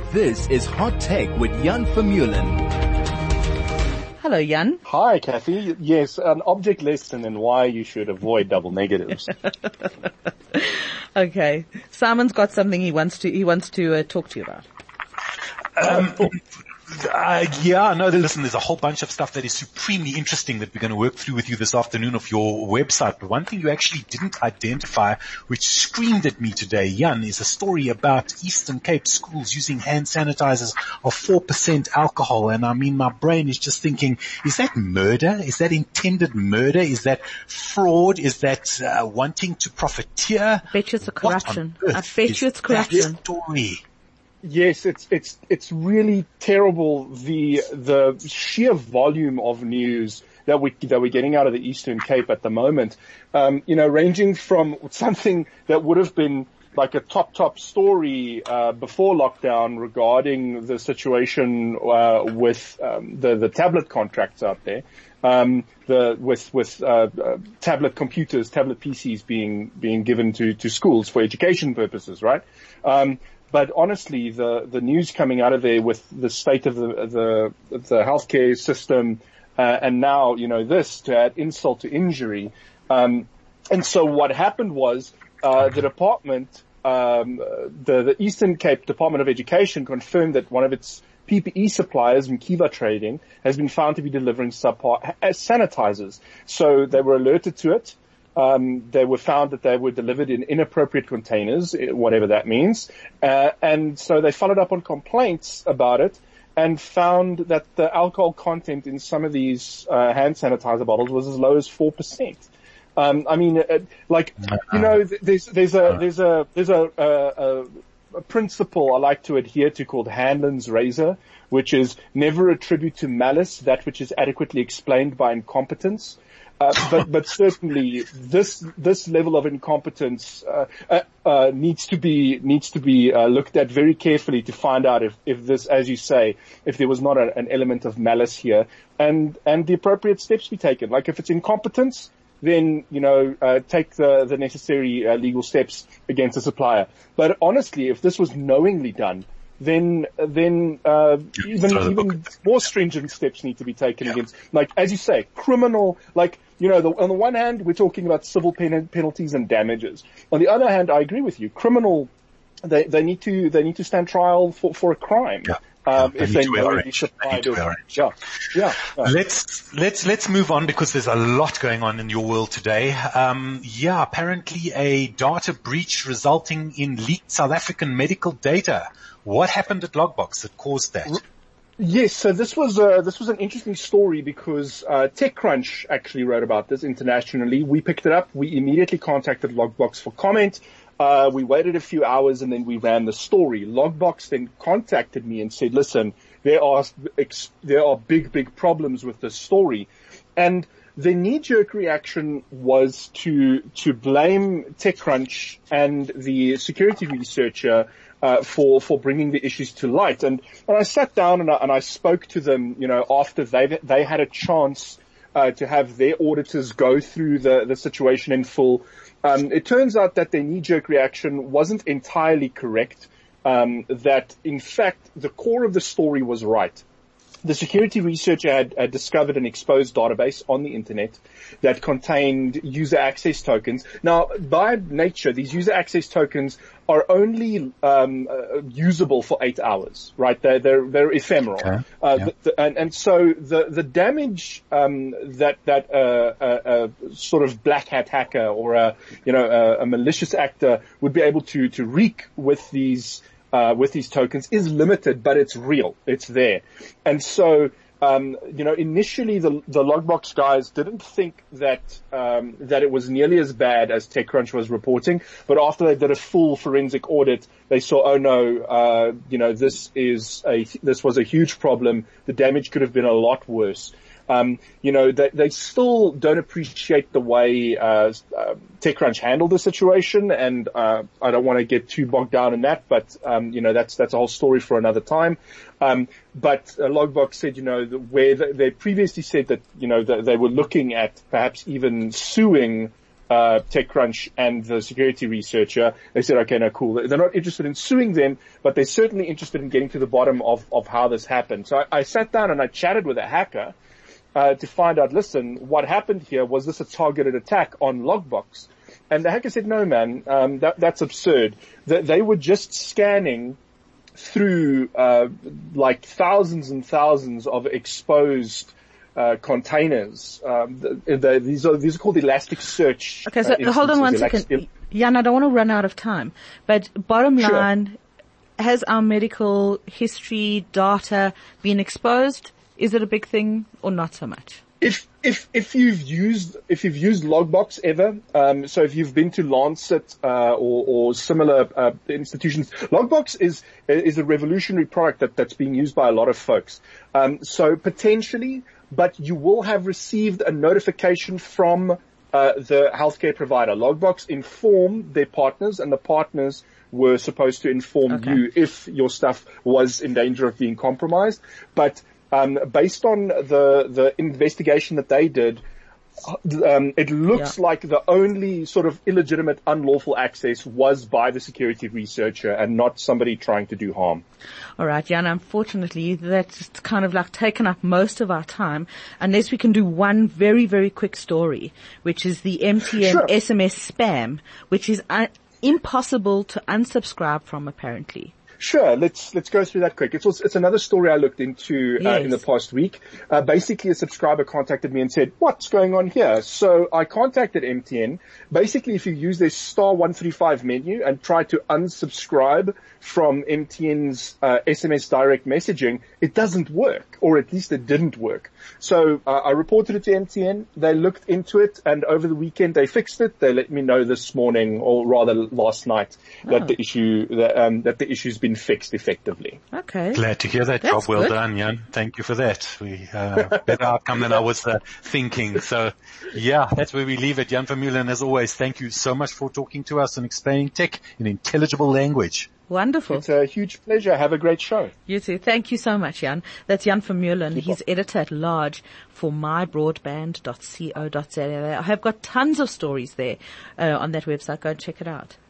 This is Hot Tech with Jan Vermeulen. Hello, Jan. Hi, Kathy. Yes, an object lesson in why you should avoid double negatives. Okay. Simon's got something he wants to talk to you about. Listen, there's a whole bunch of stuff that is supremely interesting that we're going to work through with you this afternoon of your website. But one thing you actually didn't identify, which screamed at me today, Jan, is a story about Eastern Cape schools using hand sanitizers of 4% alcohol. And I mean, my brain is just thinking, is that murder? Is that intended murder? Is that fraud? Is that wanting to profiteer? I bet you it's a corruption. I bet you it's corruption. Story? Yes, it's really terrible, the sheer volume of news that we're getting out of the Eastern Cape at the moment. Ranging from something that would have been like a top story before lockdown regarding the situation with the tablet contracts out there, with tablet computers, tablet PCs being given to schools for education purposes, right? But honestly, the news coming out of there with the state of the healthcare system, and now, this to add insult to injury. And so what happened was, the department, the Eastern Cape Department of Education confirmed that one of its PPE suppliers, Mkiva Trading, has been found to be delivering subpar sanitizers. So they were alerted to it. They were found that they were delivered in inappropriate containers, whatever that means. And so they followed up on complaints about it and found that the alcohol content in some of these hand sanitizer bottles was as low as 4%. There's a principle I like to adhere to called Hanlon's razor, which is never attribute to malice that which is adequately explained by incompetence. But certainly this level of incompetence needs to be looked at very carefully to find out if this, as you say, if there was not an element of malice here, and the appropriate steps be taken. Like if it's incompetence, then take the necessary legal steps against the supplier. But honestly, if this was knowingly done, then even more stringent steps need to be taken against, like, as you say, criminal, like, on the one hand, we're talking about civil penalties and damages. On the other hand, I agree with you, criminal, they need to stand trial for a crime. Yeah. If they knowingly supplied it. Yeah. Let's move on because there's a lot going on in your world today. Apparently a data breach resulting in leaked South African medical data. What happened at Logbox that caused that? Yes, so this was an interesting story because TechCrunch actually wrote about this internationally. We picked it up. We immediately contacted Logbox for comment. We waited a few hours and then we ran the story. Logbox then contacted me and said, listen, there are big problems with this story. And the knee-jerk reaction was to blame TechCrunch and the security researcher for bringing the issues to light. And I sat down and I spoke to them, after they had a chance to have their auditors go through the situation in full. It turns out that their knee-jerk reaction wasn't entirely correct, that in fact the core of the story was right. The security researcher had discovered an exposed database on the internet that contained user access tokens. Now, by nature, these user access tokens are only usable for 8 hours, right? They're ephemeral. Okay. And so the damage that sort of black hat hacker or a malicious actor would be able to wreak with these tokens is limited, but it's real. It's there. And so, initially the Logbox guys didn't think that it was nearly as bad as TechCrunch was reporting, but after they did a full forensic audit, they saw, oh no, this was a huge problem. The damage could have been a lot worse. They still don't appreciate the way TechCrunch handled the situation, and I don't want to get too bogged down in that, but that's a whole story for another time. But Logbox said, where they previously said that that they were looking at perhaps even suing TechCrunch and the security researcher. They said, okay, no, cool. They're not interested in suing them, but they're certainly interested in getting to the bottom of how this happened. So I sat down and I chatted with a hacker to find out, listen, what happened here? Was this a targeted attack on Logbox? And the hacker said, no, man, that's absurd. They were just scanning through like thousands and thousands of exposed containers. These are called Elasticsearch. Okay, so hold on one second. Jan, I don't want to run out of time, but bottom line, has our medical history data been exposed? Is it a big thing or not so much? If you've used Logbox ever, so if you've been to Lancet or similar institutions, Logbox is a revolutionary product that's being used by a lot of folks. So potentially, but you will have received a notification from the healthcare provider. Logbox informed their partners, and the partners were supposed to inform you if your stuff was in danger of being compromised. But based on the investigation that they did, it looks like the only sort of illegitimate, unlawful access was by the security researcher and not somebody trying to do harm. All right, Jan, unfortunately, that's kind of like taken up most of our time, unless we can do one very, very quick story, which is the MTN SMS spam, which is impossible to unsubscribe from, apparently. Sure, let's go through that quick. It's another story I looked into in the past week. Basically, a subscriber contacted me and said, "What's going on here?" So I contacted MTN. Basically, if you use their *135 menu and try to unsubscribe from MTN's SMS direct messaging, it doesn't work, or at least it didn't work. So I reported it to MTN. They looked into it, and over the weekend they fixed it. They let me know this morning, or rather last night, that the issue's been fixed effectively. Okay. Glad to hear that. Job well done, Jan. Thank you for that. Better outcome than I was thinking. So, yeah, that's where we leave it. Jan Vermeulen, as always, thank you so much for talking to us and explaining tech in intelligible language. Wonderful. It's a huge pleasure. Have a great show. You too. Thank you so much, Jan. That's Jan Vermeulen. He's editor-at-large for mybroadband.co.za. I have got tons of stories there on that website. Go and check it out.